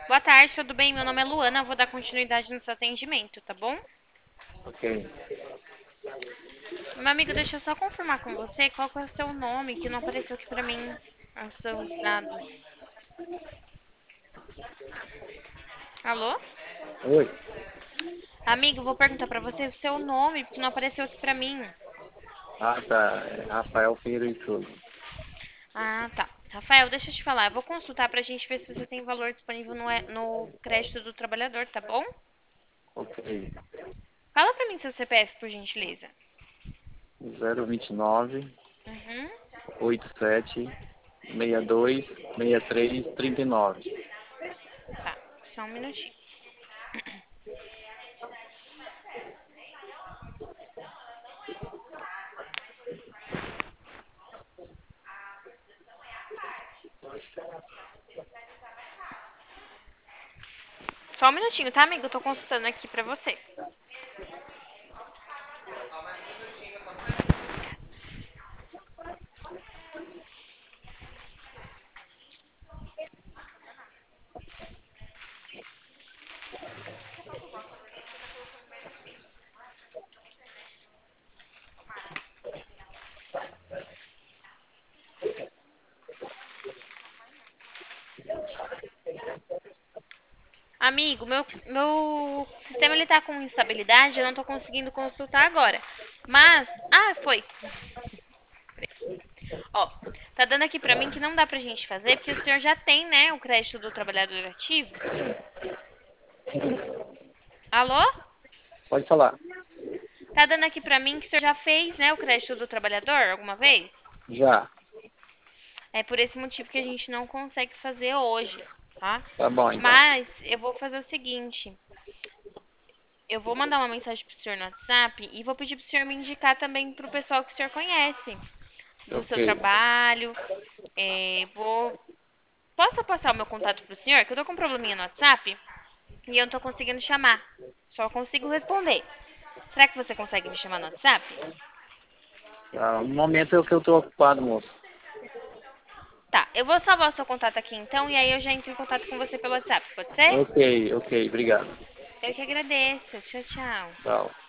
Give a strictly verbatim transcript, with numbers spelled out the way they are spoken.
Boa tarde, tudo bem? Meu nome é Luana, eu vou dar continuidade no seu atendimento, tá bom? Ok. Meu amigo, deixa eu só confirmar com você qual que é o seu nome, que não apareceu aqui pra mim os seus dados. Alô? Oi. Amigo, vou perguntar pra você o seu nome, porque não apareceu aqui pra mim. Ah, tá. É Rafael Pinheiro e tudo. Ah, tá. Rafael, deixa eu te falar, eu vou consultar pra gente ver se você tem valor disponível no, e- no crédito do trabalhador, tá bom? Ok. Fala pra mim seu C P F, por gentileza. zero vinte e nove, Uhum, oitenta e sete, sessenta e dois, sessenta e três, trinta e nove. tá. Só um minutinho. Só um minutinho, tá, amigo? Eu tô consultando aqui pra você. Amigo, meu, meu sistema ele tá com instabilidade, eu não tô conseguindo consultar agora. Mas, ah, foi. Ó, tá dando aqui pra mim que não dá pra gente fazer, porque o senhor já tem, né, o crédito do trabalhador ativo. Alô? Pode falar. Tá dando aqui pra mim que o senhor já fez, né, o crédito do trabalhador alguma vez? Já. É por esse motivo que a gente não consegue fazer hoje, tá? Tá bom, então. Mas eu vou fazer o seguinte, eu vou mandar uma mensagem pro senhor no WhatsApp e vou pedir pro senhor me indicar também pro pessoal que o senhor conhece, do Ok. seu trabalho. É, vou. Posso passar o meu contato pro senhor? Que eu tô com um probleminha no WhatsApp e eu não tô conseguindo chamar. Só consigo responder. Será que você consegue me chamar no WhatsApp? Ah, no momento é o que eu tô ocupado, moço. Tá, eu vou salvar o seu contato aqui então e aí eu já entro em contato com você pelo WhatsApp, pode ser? Ok, ok. Obrigado. Eu que agradeço. Tchau, tchau. Tchau.